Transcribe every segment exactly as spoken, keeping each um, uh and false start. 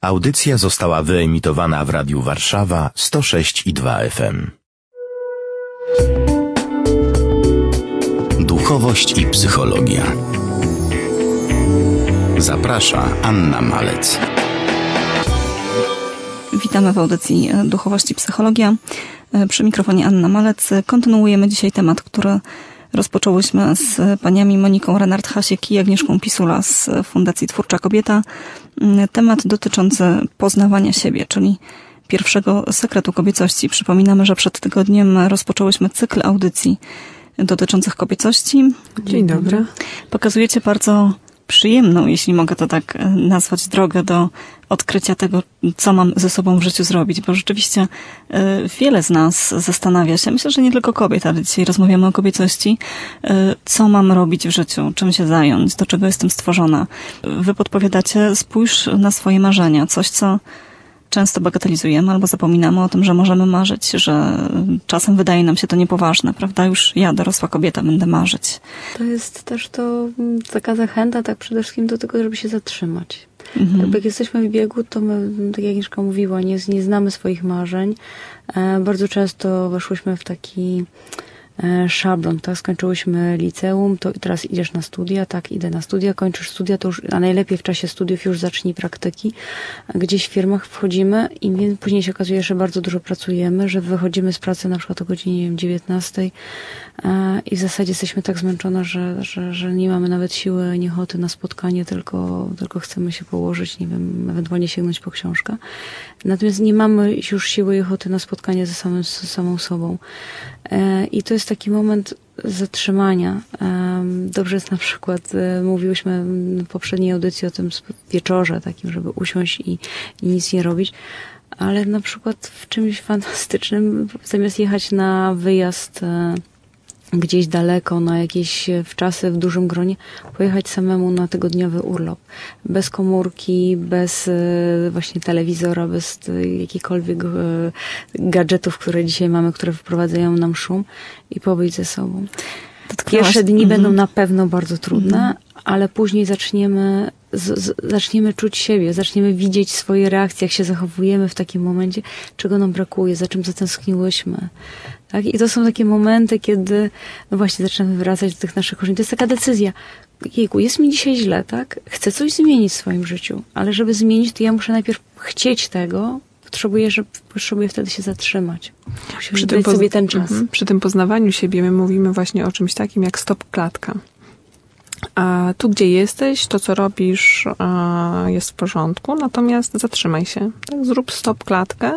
Audycja została wyemitowana w Radiu Warszawa sto sześć i dwa F M. Duchowość i psychologia. Zaprasza Anna Malec. Witamy w audycji Duchowość i psychologia. Przy mikrofonie Anna Malec. Kontynuujemy dzisiaj temat, który rozpoczęłyśmy z paniami Moniką Renard-Hasiek i Agnieszką Pisula z Fundacji Twórcza Kobieta. Temat dotyczący poznawania siebie, czyli pierwszego sekretu kobiecości. Przypominamy, że przed tygodniem rozpoczęłyśmy cykl audycji dotyczących kobiecości. Dzień dobry. Pokazujecie bardzo przyjemną, jeśli mogę to tak nazwać, drogę do odkrycia tego, co mam ze sobą w życiu zrobić, bo rzeczywiście wiele z nas zastanawia się, myślę, że nie tylko kobiet, ale dzisiaj rozmawiamy o kobiecości, co mam robić w życiu, czym się zająć, do czego jestem stworzona. Wy podpowiadacie, spójrz na swoje marzenia, coś, co często bagatelizujemy albo zapominamy o tym, że możemy marzyć, że czasem wydaje nam się to niepoważne, prawda? Już ja, dorosła kobieta, będę marzyć. To jest też to taka zachęta, tak przede wszystkim do tego, żeby się zatrzymać. Mhm. Jakby jak jesteśmy w biegu, to my, tak jak Agnieszka mówiła, nie, nie znamy swoich marzeń. E, bardzo często weszłyśmy w taki e, szablon, tak? Skończyłyśmy liceum, to teraz idziesz na studia, tak, idę na studia, kończysz studia, to już, a najlepiej w czasie studiów już zacznij praktyki. Gdzieś w firmach wchodzimy i później się okazuje, że bardzo dużo pracujemy, że wychodzimy z pracy na przykład o godzinie, nie wiem, dziewiętnastej e, i w zasadzie jesteśmy tak zmęczone, że, że, że nie mamy nawet siły ani ochoty na spotkanie, tylko, tylko chcemy się położyć, nie wiem, ewentualnie sięgnąć po książkę. Natomiast nie mamy już siły i ochoty na spotkanie ze, samym, ze samą sobą. E, I to jest taki moment zatrzymania. Dobrze jest na przykład, mówiłyśmy w poprzedniej audycji o tym wieczorze takim, żeby usiąść i, i nic nie robić, ale na przykład w czymś fantastycznym, zamiast jechać na wyjazd gdzieś daleko, na jakieś wczasy w dużym gronie, pojechać samemu na tygodniowy urlop. Bez komórki, bez właśnie telewizora, bez jakichkolwiek gadżetów, które dzisiaj mamy, które wprowadzają nam szum i pobyć ze sobą. Pierwsze dni mm. będą na pewno bardzo trudne, mm. ale później zaczniemy, z, z, zaczniemy czuć siebie, zaczniemy widzieć swoje reakcje, jak się zachowujemy w takim momencie, czego nam brakuje, za czym zatęskniłyśmy. Tak? I to są takie momenty, kiedy no właśnie zaczynamy wracać do tych naszych korzeni. To jest taka decyzja. Jejku, jest mi dzisiaj źle, tak? Chcę coś zmienić w swoim życiu, ale żeby zmienić, to ja muszę najpierw chcieć tego, Potrzebuję, że, potrzebuję wtedy się zatrzymać. Musimy dać sobie ten czas. Mhm. Przy tym poznawaniu siebie my mówimy właśnie o czymś takim jak stop klatka. A tu, gdzie jesteś, to co robisz jest w porządku, natomiast zatrzymaj się. Tak? Zrób stop klatkę,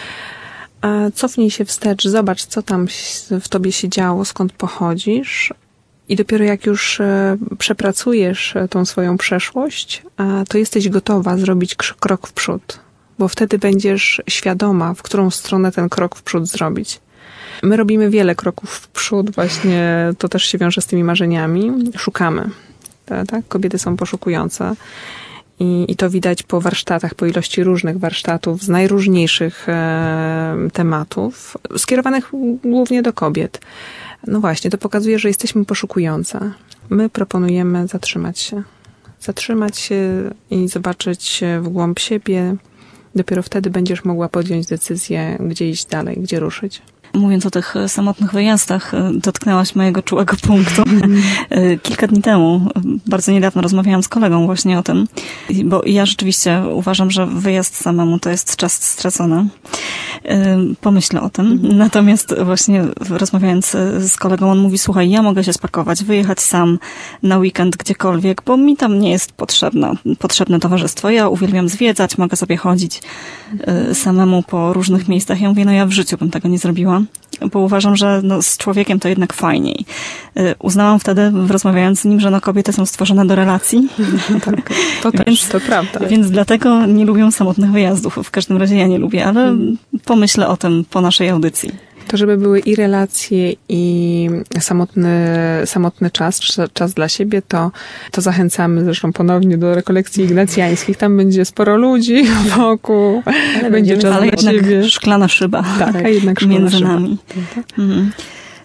cofnij się wstecz, zobacz, co tam w tobie się działo, skąd pochodzisz. I dopiero jak już przepracujesz tą swoją przeszłość, to jesteś gotowa zrobić krok w przód. Bo wtedy będziesz świadoma, w którą stronę ten krok w przód zrobić. My robimy wiele kroków w przód, właśnie to też się wiąże z tymi marzeniami. Szukamy. Tak? Kobiety są poszukujące. I, I to widać po warsztatach, po ilości różnych warsztatów z najróżniejszych e, tematów, skierowanych głównie do kobiet. No właśnie, to pokazuje, że jesteśmy poszukujące. My proponujemy zatrzymać się. Zatrzymać się i zobaczyć w głąb siebie. Dopiero wtedy będziesz mogła podjąć decyzję, gdzie iść dalej, gdzie ruszyć. Mówiąc o tych samotnych wyjazdach, dotknęłaś mojego czułego punktu. Kilka dni temu, bardzo niedawno rozmawiałam z kolegą właśnie o tym, bo ja rzeczywiście uważam, że wyjazd samemu to jest czas stracony. Pomyślę o tym. Natomiast właśnie rozmawiając z kolegą, on mówi, słuchaj, ja mogę się spakować, wyjechać sam na weekend gdziekolwiek, bo mi tam nie jest potrzebne, potrzebne towarzystwo. Ja uwielbiam zwiedzać, mogę sobie chodzić samemu po różnych miejscach. Ja mówię, no ja w życiu bym tego nie zrobiła, bo uważam, że no, z człowiekiem to jednak fajniej. Uznałam wtedy, rozmawiając z nim, że no, kobiety są stworzone do relacji. Tak, to też, więc, to prawda. Więc dlatego nie lubią samotnych wyjazdów. W każdym razie ja nie lubię, ale hmm. pomyślę o tym po naszej audycji. To, żeby były i relacje, i samotny, samotny czas, czas dla siebie, to, to zachęcamy zresztą ponownie do rekolekcji ignacjańskich. Tam będzie sporo ludzi wokół, ale będzie czas ale dla jednak siebie. Szklana szyba tak, a jednak szklana między szyba. nami. Mhm.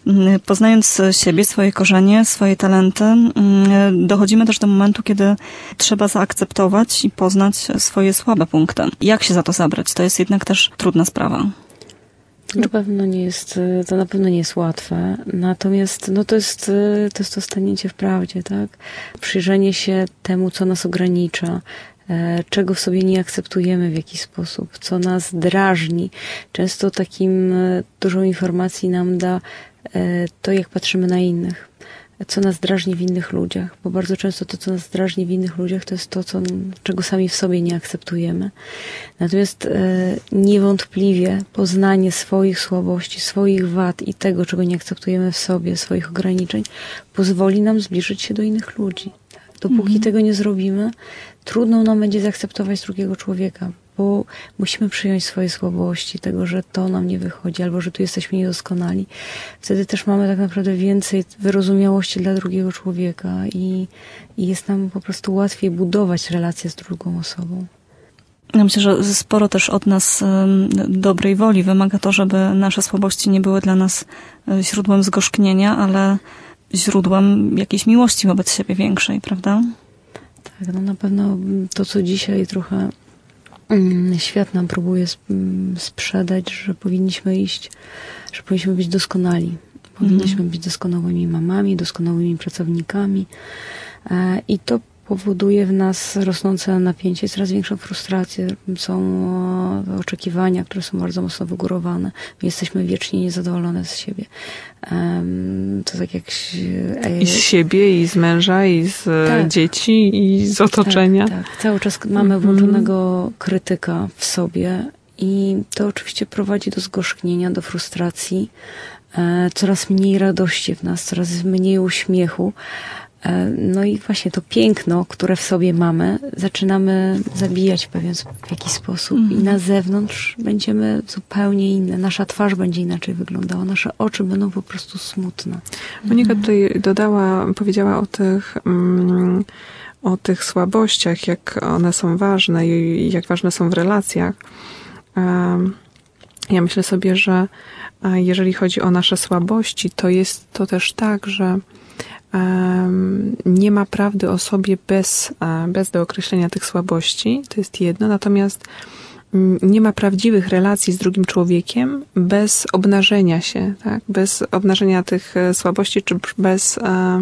Poznając siebie, swoje korzenie, swoje talenty, dochodzimy też do momentu, kiedy trzeba zaakceptować i poznać swoje słabe punkty. Jak się za to zabrać? To jest jednak też trudna sprawa. Na pewno nie jest, to na pewno nie jest łatwe. Natomiast no to jest to, jest to stanięcie w prawdzie, tak? Przyjrzenie się temu, co nas ogranicza, czego w sobie nie akceptujemy w jakiś sposób, co nas drażni. Często takim dużą informacji nam da to, jak patrzymy na innych, co nas drażni w innych ludziach, bo bardzo często to, co nas drażni w innych ludziach, to jest to, co, czego sami w sobie nie akceptujemy. Natomiast e, niewątpliwie poznanie swoich słabości, swoich wad i tego, czego nie akceptujemy w sobie, swoich ograniczeń, pozwoli nam zbliżyć się do innych ludzi. Dopóki mhm. tego nie zrobimy, trudno nam będzie zaakceptować drugiego człowieka, bo musimy przyjąć swoje słabości, tego, że to nam nie wychodzi, albo że tu jesteśmy niedoskonali. Wtedy też mamy tak naprawdę więcej wyrozumiałości dla drugiego człowieka i, i jest nam po prostu łatwiej budować relacje z drugą osobą. Ja myślę, że sporo też od nas dobrej woli wymaga to, żeby nasze słabości nie były dla nas źródłem zgorzknienia, ale źródłem jakiejś miłości wobec siebie większej, prawda? Tak, no na pewno to, co dzisiaj trochę świat nam próbuje sprzedać, że powinniśmy iść, że powinniśmy być doskonali. Powinniśmy mm. być doskonałymi mamami, doskonałymi pracownikami. I to powoduje w nas rosnące napięcie, coraz większą frustrację. Są oczekiwania, które są bardzo mocno wygórowane. My jesteśmy wiecznie niezadowolone z siebie. To tak jak... I z siebie, i z męża, i z tak. dzieci, i z otoczenia. Tak, tak. Cały czas mamy włączonego krytyka w sobie i to oczywiście prowadzi do zgorzknienia, do frustracji, coraz mniej radości w nas, coraz mniej uśmiechu. No i właśnie to piękno, które w sobie mamy, zaczynamy zabijać w pewien w jakiś sposób mm. i na zewnątrz będziemy zupełnie inne. Nasza twarz będzie inaczej wyglądała, nasze oczy będą po prostu smutne. Monika tutaj dodała, powiedziała o tych, um, o tych słabościach, jak one są ważne i jak ważne są w relacjach. Um, ja myślę sobie, że jeżeli chodzi o nasze słabości, to jest to też tak, że nie ma prawdy o sobie bez, bez dookreślenia tych słabości, to jest jedno, natomiast nie ma prawdziwych relacji z drugim człowiekiem bez obnażenia się, tak? Bez obnażenia tych słabości, czy bez,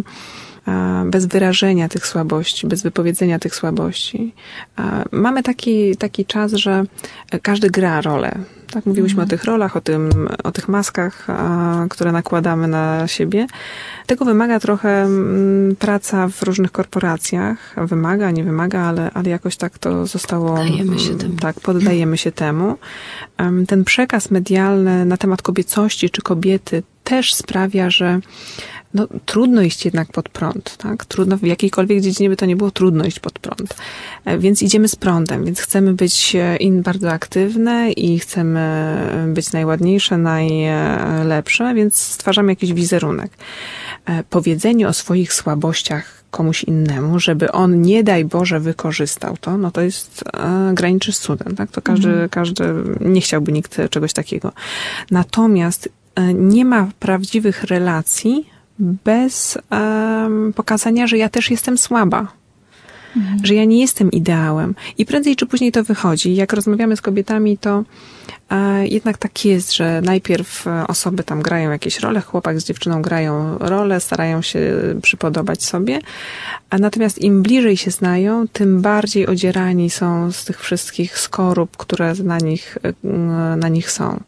bez wyrażenia tych słabości, bez wypowiedzenia tych słabości. Mamy taki, taki czas, że każdy gra rolę. Tak, mówiłyśmy mhm. o tych rolach, o, tym, o tych maskach, a, które nakładamy na siebie. Tego wymaga trochę m, praca w różnych korporacjach. Wymaga, nie wymaga, ale, ale jakoś tak to zostało... Poddajemy się temu. Tak, poddajemy się temu. Um, ten przekaz medialny na temat kobiecości czy kobiety też sprawia, że no, trudno iść jednak pod prąd, tak? Trudno, w jakiejkolwiek dziedzinie by to nie było, trudno iść pod prąd. Więc idziemy z prądem, więc chcemy być in bardzo aktywne i chcemy być najładniejsze, najlepsze, więc stwarzamy jakiś wizerunek. Powiedzenie o swoich słabościach komuś innemu, żeby on, nie daj Boże, wykorzystał to, no to jest e, graniczy z cudem, tak? To każdy, mhm. każdy, nie chciałby nikt czegoś takiego. Natomiast e, nie ma prawdziwych relacji bez um, pokazania, że ja też jestem słaba. Mhm. Że ja nie jestem ideałem. I prędzej czy później to wychodzi. Jak rozmawiamy z kobietami, to e, jednak tak jest, że najpierw osoby tam grają jakieś role, chłopak z dziewczyną grają role, starają się przypodobać sobie. A natomiast im bliżej się znają, tym bardziej odzierani są z tych wszystkich skorup, które na nich, na nich są.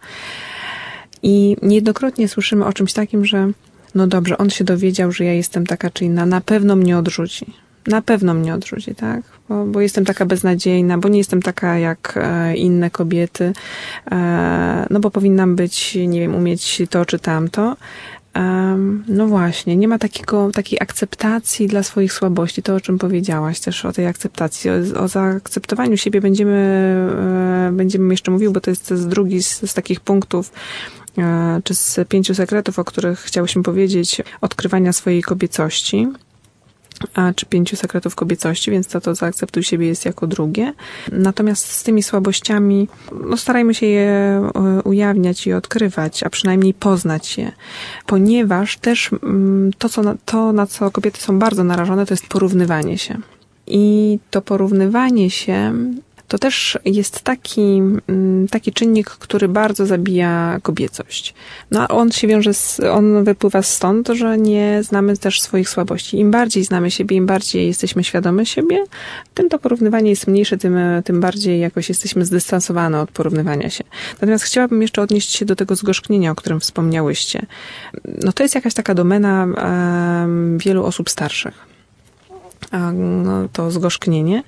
I niejednokrotnie słyszymy o czymś takim, że no dobrze, on się dowiedział, że ja jestem taka czy inna, na pewno mnie odrzuci. Na pewno mnie odrzuci, tak? Bo, bo jestem taka beznadziejna, bo nie jestem taka jak e, inne kobiety, e, no bo powinnam być, nie wiem, umieć to czy tamto. E, no właśnie, nie ma takiego, takiej akceptacji dla swoich słabości, to o czym powiedziałaś też, o tej akceptacji, o, o zaakceptowaniu siebie będziemy, e, będziemy jeszcze mówił, bo to jest z drugi z, z takich punktów, czy z pięciu sekretów, o których chciałyśmy powiedzieć, odkrywania swojej kobiecości. a, czy pięciu sekretów kobiecości, więc to, to zaakceptuj siebie jest jako drugie. Natomiast z tymi słabościami no starajmy się je ujawniać i odkrywać, a przynajmniej poznać je. Ponieważ też to, co, to, na co kobiety są bardzo narażone, to jest porównywanie się. I to porównywanie się to też jest taki, taki czynnik, który bardzo zabija kobiecość. No a on się wiąże, z, on wypływa stąd, że nie znamy też swoich słabości. Im bardziej znamy siebie, im bardziej jesteśmy świadome siebie, tym to porównywanie jest mniejsze, tym, tym bardziej jakoś jesteśmy zdystansowane od porównywania się. Natomiast chciałabym jeszcze odnieść się do tego zgorzknienia, o którym wspomniałyście. No to jest jakaś taka domena e, wielu osób starszych. A, no, to zgorzknienie.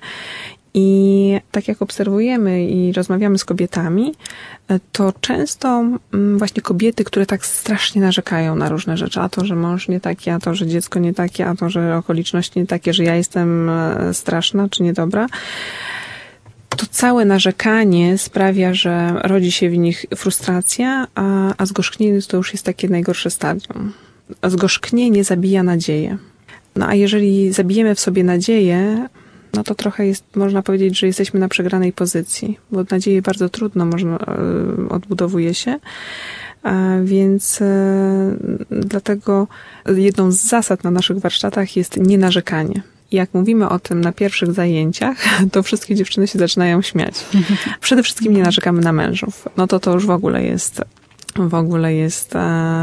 I tak jak obserwujemy i rozmawiamy z kobietami, to często właśnie kobiety, które tak strasznie narzekają na różne rzeczy, a to, że mąż nie taki, a to, że dziecko nie takie, a to, że okoliczności nie takie, że ja jestem straszna czy niedobra, to całe narzekanie sprawia, że rodzi się w nich frustracja, a, a zgorzknienie to już jest takie najgorsze stadium. A zgorzknienie zabija nadzieję. No a jeżeli zabijemy w sobie nadzieję, no to trochę jest, można powiedzieć, że jesteśmy na przegranej pozycji, bo nadzieję bardzo trudno można, odbudowuje się, więc dlatego jedną z zasad na naszych warsztatach jest nienarzekanie. I jak mówimy o tym na pierwszych zajęciach, to wszystkie dziewczyny się zaczynają śmiać. Przede wszystkim nie narzekamy na mężów. No to to już w ogóle jest w ogóle jest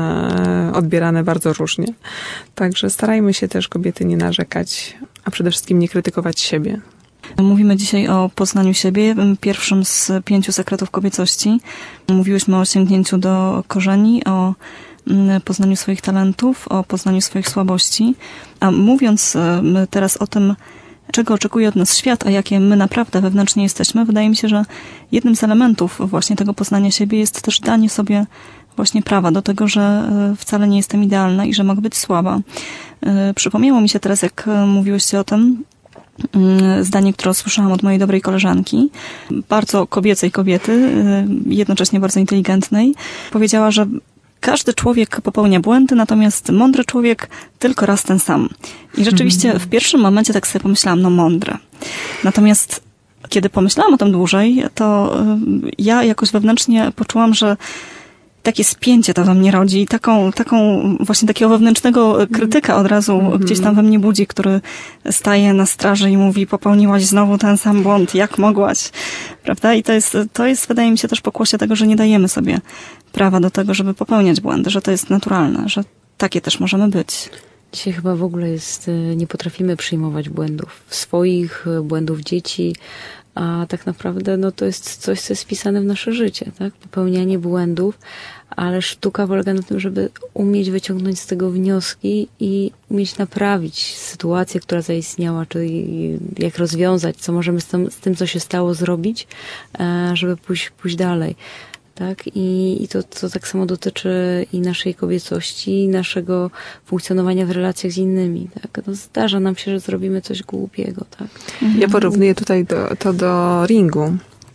e, odbierane bardzo różnie. Także starajmy się też kobiety nie narzekać, a przede wszystkim nie krytykować siebie. Mówimy dzisiaj o poznaniu siebie, pierwszym z pięciu sekretów kobiecości. Mówiłyśmy o sięgnięciu do korzeni, o poznaniu swoich talentów, o poznaniu swoich słabości. A mówiąc teraz o tym, czego oczekuje od nas świat, a jakie my naprawdę wewnętrznie jesteśmy, wydaje mi się, że jednym z elementów właśnie tego poznania siebie jest też danie sobie właśnie prawa do tego, że wcale nie jestem idealna i że mogę być słaba. Przypomniało mi się teraz, jak mówiłyście o tym, zdanie, które usłyszałam od mojej dobrej koleżanki, bardzo kobiecej kobiety, jednocześnie bardzo inteligentnej. Powiedziała, że każdy człowiek popełnia błędy, natomiast mądry człowiek tylko raz ten sam. I rzeczywiście w pierwszym momencie tak sobie pomyślałam, no mądre. Natomiast kiedy pomyślałam o tym dłużej, to ja jakoś wewnętrznie poczułam, że takie spięcie to we mnie rodzi, taką, taką właśnie takiego wewnętrznego krytyka od razu mm-hmm. gdzieś tam we mnie budzi, który staje na straży i mówi, popełniłaś znowu ten sam błąd, jak mogłaś, prawda? I to jest, to jest, wydaje mi się, też pokłosie tego, że nie dajemy sobie prawa do tego, żeby popełniać błędy, że to jest naturalne, że takie też możemy być. Dzisiaj chyba w ogóle jest, nie potrafimy przyjmować błędów swoich, błędów dzieci, a tak naprawdę no, to jest coś, co jest wpisane w nasze życie, tak? Popełnianie błędów, ale sztuka polega na tym, żeby umieć wyciągnąć z tego wnioski i umieć naprawić sytuację, która zaistniała, czyli jak rozwiązać, co możemy z tym, z tym co się stało, zrobić, żeby pójść, pójść dalej. Tak? I, i to, to tak samo dotyczy i naszej kobiecości, i naszego funkcjonowania w relacjach z innymi. Tak? No, zdarza nam się, że zrobimy coś głupiego. Tak? Ja porównuję tutaj do, to do ringu.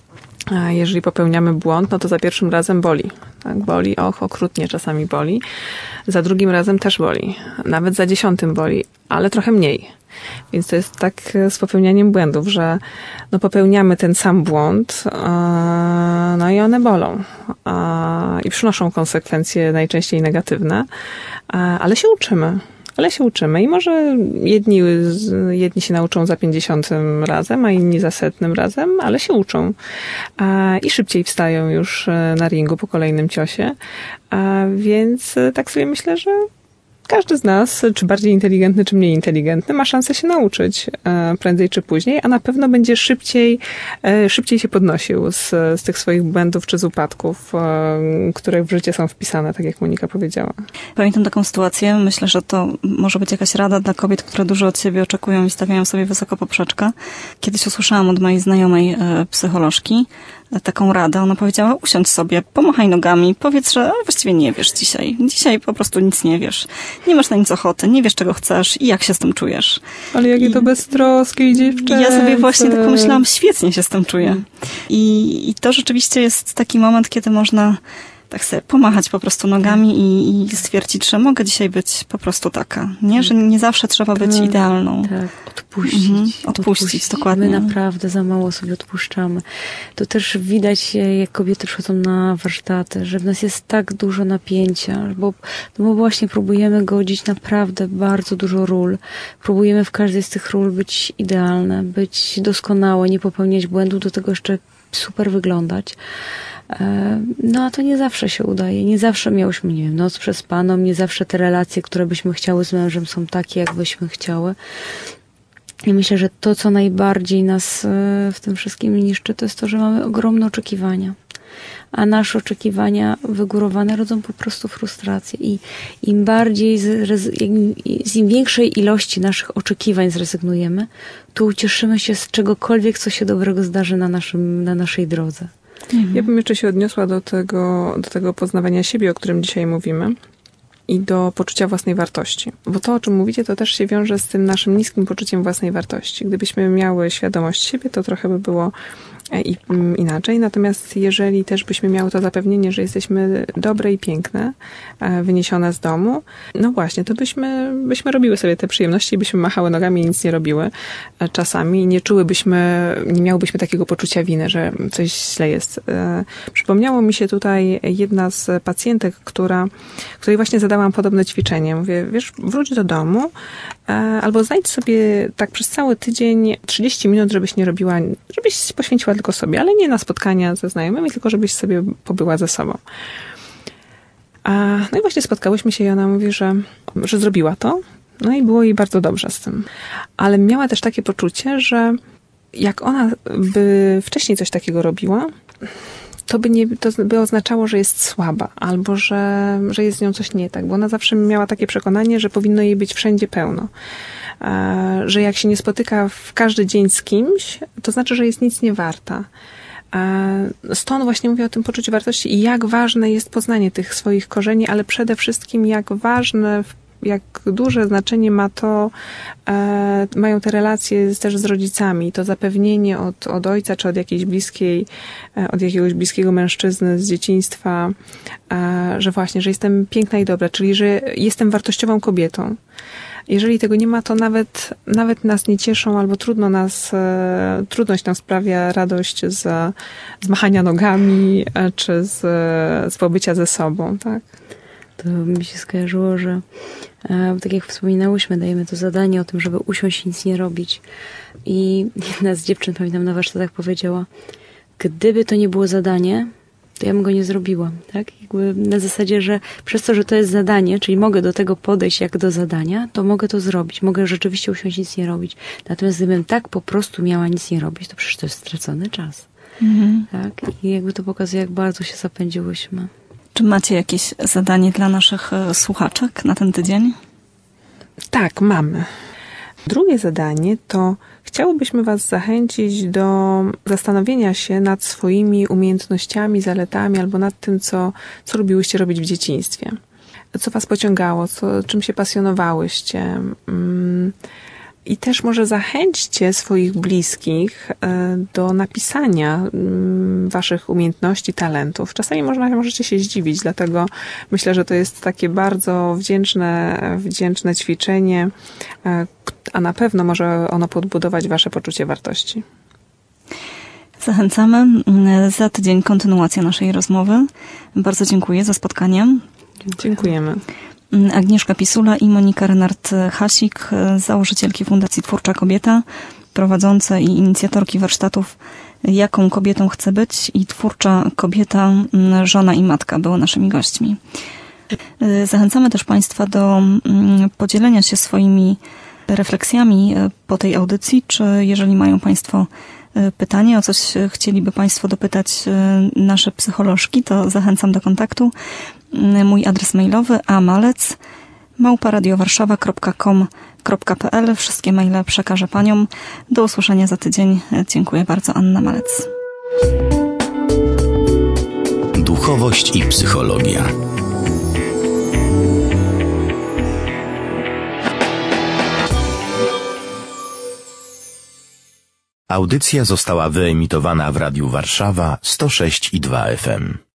A jeżeli popełniamy błąd, no to za pierwszym razem boli. Tak? Boli, och, okrutnie czasami boli. Za drugim razem też boli. Nawet za dziesiątym boli, ale trochę mniej. Więc to jest tak z popełnianiem błędów, że no popełniamy ten sam błąd, no i one bolą i przynoszą konsekwencje najczęściej negatywne, ale się uczymy. Ale się uczymy i może jedni, jedni się nauczą za pięćdziesiątym razem, a inni za setnym razem, ale się uczą. I szybciej wstają już na ringu po kolejnym ciosie. Więc tak sobie myślę, że każdy z nas, czy bardziej inteligentny, czy mniej inteligentny, ma szansę się nauczyć prędzej czy później, a na pewno będzie szybciej, szybciej się podnosił z, z tych swoich błędów czy z upadków, które w życie są wpisane, tak jak Monika powiedziała. Pamiętam taką sytuację, myślę, że to może być jakaś rada dla kobiet, które dużo od siebie oczekują i stawiają sobie wysoko poprzeczkę. Kiedyś usłyszałam od mojej znajomej psycholożki taką radę. Ona powiedziała, usiądź sobie, pomachaj nogami, powiedz, że właściwie nie wiesz dzisiaj. Dzisiaj po prostu nic nie wiesz. Nie masz na nic ochoty, nie wiesz, czego chcesz i jak się z tym czujesz. Ale jakie I to beztroskie i dziewczęce. Ja sobie właśnie tak pomyślałam, świetnie się z tym czuję. I, I to rzeczywiście jest taki moment, kiedy można tak sobie pomachać po prostu nogami i, i stwierdzić, że mogę dzisiaj być po prostu taka, nie? Że nie zawsze trzeba być tak, idealną. Tak, odpuścić. Mhm, odpuścić, odpuścić, dokładnie. My naprawdę za mało sobie odpuszczamy. To też widać, jak kobiety przychodzą na warsztaty, że w nas jest tak dużo napięcia, bo, no bo właśnie próbujemy godzić naprawdę bardzo dużo ról. Próbujemy w każdej z tych ról być idealne, być doskonałe, nie popełniać błędu, do tego jeszcze super wyglądać. No a to nie zawsze się udaje. Nie zawsze miałyśmy, nie wiem, noc przespaną, nie zawsze te relacje, które byśmy chciały z mężem, są takie, jak byśmy chciały. I myślę, że to, co najbardziej nas w tym wszystkim niszczy, to jest to, że mamy ogromne oczekiwania. A nasze oczekiwania wygórowane rodzą po prostu frustrację. I im bardziej, z, im, z im większej ilości naszych oczekiwań zrezygnujemy, to ucieszymy się z czegokolwiek, co się dobrego zdarzy na, naszym, na naszej drodze. Mhm. Ja bym jeszcze się odniosła do tego, do tego poznawania siebie, o którym dzisiaj mówimy, i do poczucia własnej wartości. Bo to, o czym mówicie, to też się wiąże z tym naszym niskim poczuciem własnej wartości. Gdybyśmy miały świadomość siebie, to trochę by było i inaczej. Natomiast jeżeli też byśmy miały to zapewnienie, że jesteśmy dobre i piękne, wyniesione z domu, no właśnie, to byśmy, byśmy robiły sobie te przyjemności, byśmy machały nogami i nic nie robiły czasami. Nie czułybyśmy, nie miałybyśmy takiego poczucia winy, że coś źle jest. Przypomniało mi się tutaj jedna z pacjentek, która, której właśnie zadałam podobne ćwiczenie. Mówię, wiesz, wróć do domu albo znajdź sobie tak przez cały tydzień trzydzieści minut, żebyś nie robiła, żebyś poświęciła tylko sobie, ale nie na spotkania ze znajomymi, tylko żebyś sobie pobyła ze sobą. A, no i właśnie spotkałyśmy się i ona mówi, że, że zrobiła to, no i było jej bardzo dobrze z tym. Ale miała też takie poczucie, że jak ona by wcześniej coś takiego robiła, to by, nie, to by oznaczało, że jest słaba, albo że, że jest z nią coś nie tak, bo ona zawsze miała takie przekonanie, że powinno jej być wszędzie pełno. Że jak się nie spotyka w każdy dzień z kimś, to znaczy, że jest nic nie warta. Stąd właśnie mówię o tym poczuciu wartości i jak ważne jest poznanie tych swoich korzeni, ale przede wszystkim jak ważne, jak duże znaczenie ma to, mają te relacje też z rodzicami. To zapewnienie od, od ojca, czy od jakiejś bliskiej, od jakiegoś bliskiego mężczyzny z dzieciństwa, że właśnie, że jestem piękna i dobra, czyli że jestem wartościową kobietą. Jeżeli tego nie ma, to nawet, nawet nas nie cieszą, albo trudno nas, e, trudność nam sprawia radość z, z machania nogami, e, czy z, z pobycia ze sobą, tak? To mi się skojarzyło, że e, tak jak wspominałyśmy, dajemy to zadanie o tym, żeby usiąść i nic nie robić. I jedna z dziewczyn, pamiętam, na warsztatach powiedziała, gdyby to nie było zadanie, to ja bym go nie zrobiła, tak? Jakby na zasadzie, że przez to, że to jest zadanie, czyli mogę do tego podejść jak do zadania, to mogę to zrobić. Mogę rzeczywiście usiąść i nic nie robić. Natomiast gdybym tak po prostu miała nic nie robić, to przecież to jest stracony czas. Mhm. Tak? I jakby to pokazuje, jak bardzo się zapędziłyśmy. Czy macie jakieś zadanie dla naszych słuchaczek na ten tydzień? Tak, mamy. Drugie zadanie to chciałobyśmy Was zachęcić do zastanowienia się nad swoimi umiejętnościami, zaletami albo nad tym, co, co lubiłyście robić w dzieciństwie. Co Was pociągało, co, czym się pasjonowałyście. I też może zachęćcie swoich bliskich do napisania Waszych umiejętności, talentów. Czasami można, możecie się zdziwić, dlatego myślę, że to jest takie bardzo wdzięczne, wdzięczne ćwiczenie, a na pewno może ono podbudować Wasze poczucie wartości. Zachęcamy. Za tydzień kontynuacja naszej rozmowy. Bardzo dziękuję za spotkanie. Dziękujemy. Agnieszka Pisula i Monika Renard-Hasik, założycielki Fundacji Twórcza Kobieta, prowadzące i inicjatorki warsztatów Jaką kobietą chcę być i Twórcza Kobieta, żona i matka były naszymi gośćmi. Zachęcamy też Państwa do podzielenia się swoimi refleksjami po tej audycji, czy jeżeli mają Państwo pytanie, o coś chcieliby Państwo dopytać nasze psycholożki, to zachęcam do kontaktu. Mój adres mailowy amalec małpa radiowarszawa kropka com kropka pe el. Wszystkie maile przekażę Paniom. Do usłyszenia za tydzień. Dziękuję bardzo. Anna Malec. Duchowość i psychologia. Audycja została wyemitowana w Radiu Warszawa sto sześć i dwa F M.